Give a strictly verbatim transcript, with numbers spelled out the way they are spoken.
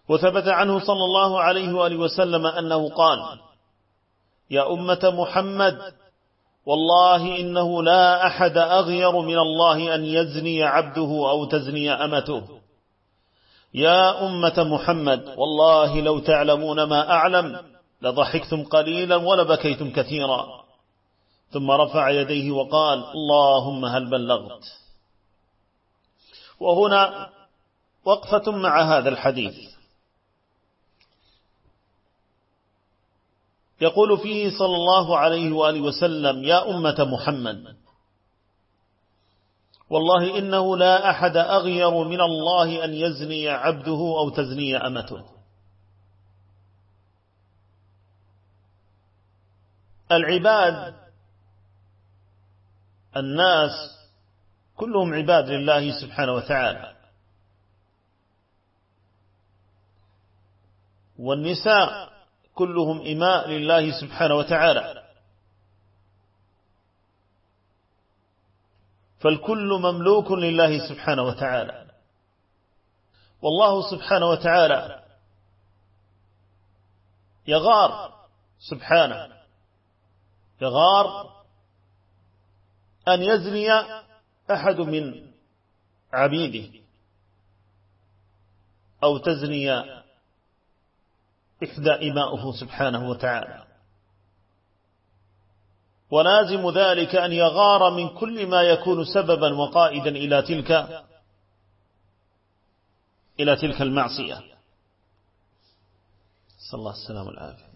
وثبت عنه صلى الله عليه وآله وسلم أنه قال: يا أمة محمد، والله إنه لا أحد أغير من الله أن يزني عبده أو تزني أمته. يا أمة محمد، والله لو تعلمون ما أعلم لضحكتم قليلا ولبكيتم كثيرا. ثم رفع يديه وقال: اللهم هل بلغت. وهنا وقفة مع هذا الحديث. يقول فيه صلى الله عليه وآله وسلم: يا أمة محمد، والله إنه لا أحد أغير من الله أن يزني عبده أو تزني أمته. العباد، الناس كلهم عباد لله سبحانه وتعالى، والنساء كلهم إماء لله سبحانه وتعالى، فالكل مملوك لله سبحانه وتعالى. والله سبحانه وتعالى يغار سبحانه يغار أن يزني أحد من عبيده أو تزني إحدى إماؤه سبحانه وتعالى، ولازم ذلك أن يغار من كل ما يكون سببا وقائدا إلى تلك إلى تلك المعصية. صلى الله عليه وسلم العافية.